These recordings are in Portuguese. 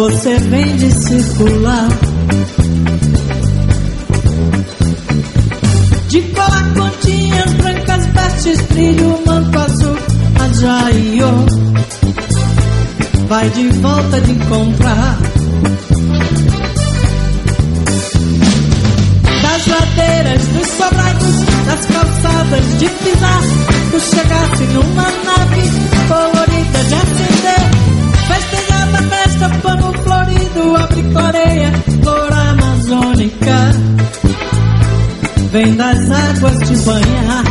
Você vem de circular, de colar continhas brancas, vestes brilho, manto azul, ajaiô. Vai de volta de encontrar das ladeiras, dos sobrados, das calçadas de pisar. Tu chegasse numa nave colorida de acender, festejava a festa, pano florido, abre clareia, flor amazônica, vem das águas te banhar.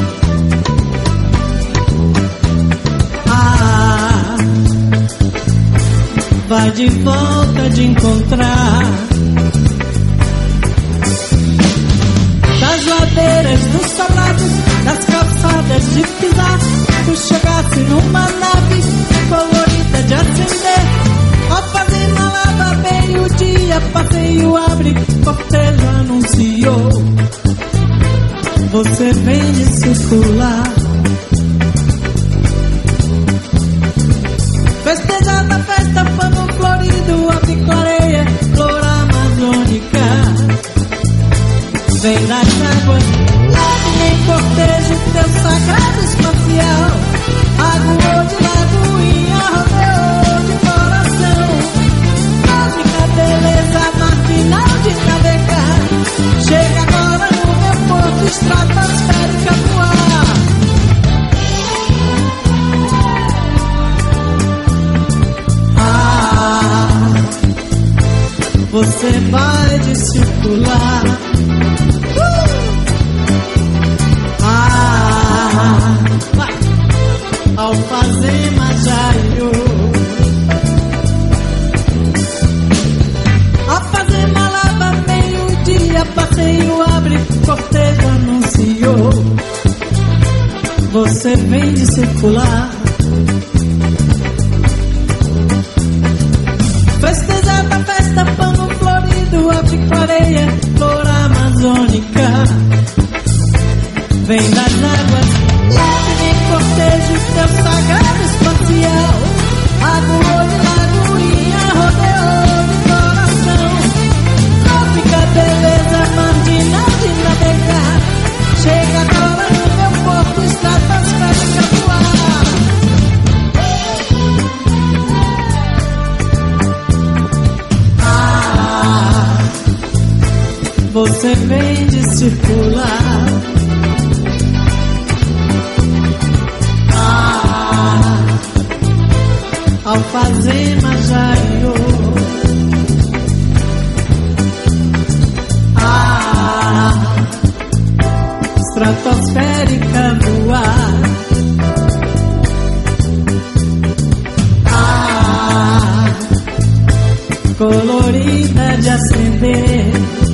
Ah, vai de volta de encontrar das ladeiras, dos sobrados, das calçadas de pisar. Tu chegasse numa nave colorida de acender, ao fazer malaba meio-dia, passeio abre, cortejo anunciou. Você vem de circular, festejada a festa, pano florido, abre clareia, flor amazônica, vem das águas, leve em cortejo teu sagrado espacial. Aguou de lagoinha, rodeou de coração, cósmica beleza marginal de navegar. Chega agora no meu porto, estratosférica voar. Ah, você vai de circular. Alfazema Jaiô, Alfazema lava meio-dia, passeio abre, cortejo anunciou. Você vem de circular, festejada a festa, pano florido, abre clareia, flor amazônica, vem das águas, leve em cortejo teu sagrado espacial. Aguou de lagoinha, rodeou de coração, cósmica beleza marginal de navegar. Chega agora no meu porto, estratosférica voar. Ah, você vem de circular. Alfazema Jaiô, ah, estratosférica voar. Ah, colorida de acender,